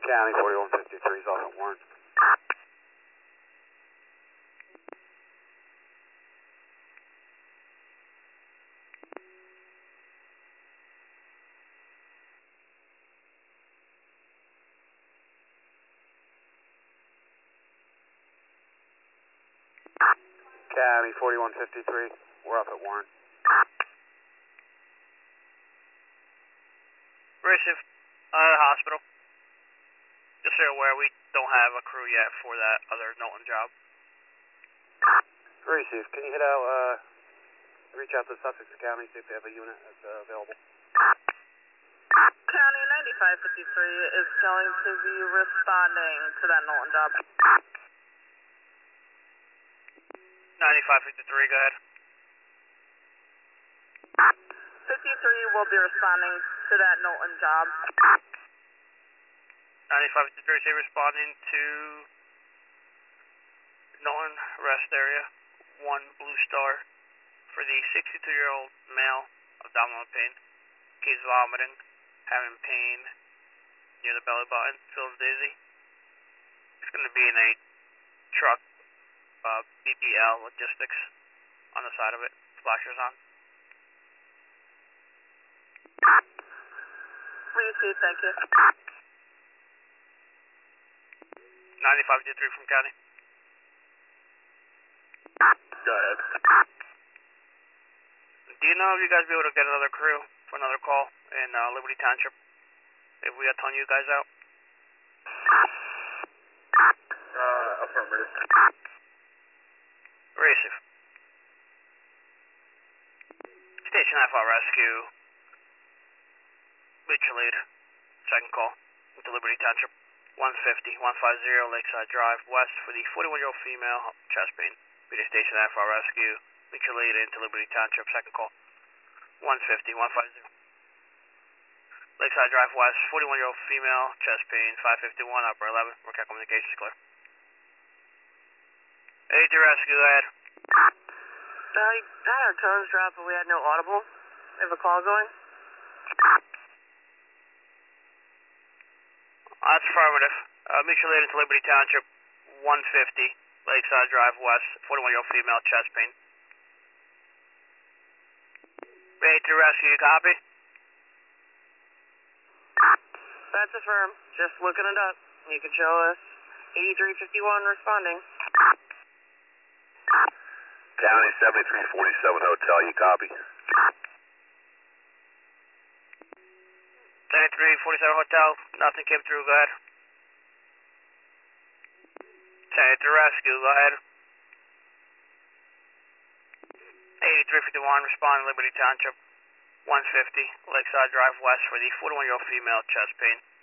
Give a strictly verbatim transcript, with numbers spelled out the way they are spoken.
County forty-one fifty-three is off at Warren. County forty-one fifty-three, we're up at Warren. Receive, uh, hospital. Just so you're aware, we don't have a crew yet for that other Knowlton job. Receive, can you hit out, uh, reach out to Sussex County, see if they have a unit that's uh, available? County ninety-five fifty-three is going to be responding to that Knowlton job. ninety-five fifty-three, go ahead. fifty-three will be responding to that Knowlton job. ninety-five fifty-three, say responding to Knowlton rest area, one Blue Star, for the sixty-two-year-old male, abdominal pain. He's vomiting, having pain near the belly button, feels dizzy. It's going to be in a truck, uh, B B L Logistics on the side of it, flashers on. Receive, thank you. ninety-five fifty-three from County. Go ahead. Do you know if you guys be able to get another crew for another call in uh, Liberty Township if we are telling you guys out? Uh, affirmative. Receive. Station Alpha Rescue. Mutual aid. Second call into Liberty Township. one fifty, one fifty Lakeside Drive West for the forty-one-year-old female, chest pain. Meter Station Alpha Rescue. Mutual aid into Liberty Township. Second call. one fifty, one fifty. Lakeside Drive West, forty-one-year-old female, chest pain, five fifty-one, upper eleven. Workout communications clear. Aid to rescue, go ahead. Uh, we had our tones drop, but we had no audible. We have a call going. That's affirmative. Uh, mutual aid into Liberty Township, one fifty, Lakeside Drive West, forty-one-year-old female, chest pain. Ready to rescue, you copy? That's affirmed. Just looking it up. You can show us eighty-three fifty-one responding. County seventy-three forty-seven Hotel, you copy? seventy-three forty-seven Hotel, nothing came through, go ahead. seventy-three Rescue, go ahead. eighty-three fifty-one, responding Liberty Township, one fifty, Lakeside Drive West for the forty-one-year-old female, chest pain.